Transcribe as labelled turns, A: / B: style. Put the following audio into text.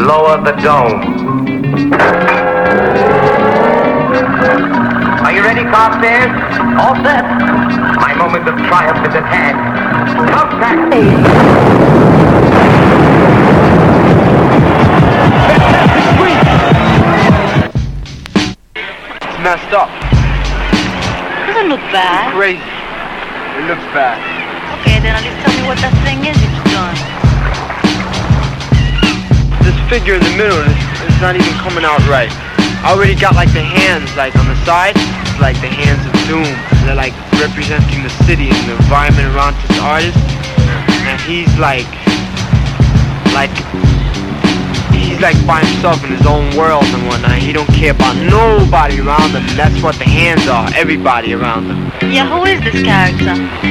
A: Lower the dome. Are you ready, Carstairs? All set. My moment of triumph is at hand. Contact!
B: It's messed up.
C: Doesn't look bad.
B: It's crazy. It looks bad.
C: Okay, then at least tell me what that thing is you've done.
B: This figure in the middle is not even coming out right. I already got like the hands like on the side, it's like the hands of doom. They're like representing the city and the environment around this artist. And he's like by himself in his own world and whatnot. He don't care about nobody around him. That's what the hands are, everybody around him.
C: Yeah, who is this character?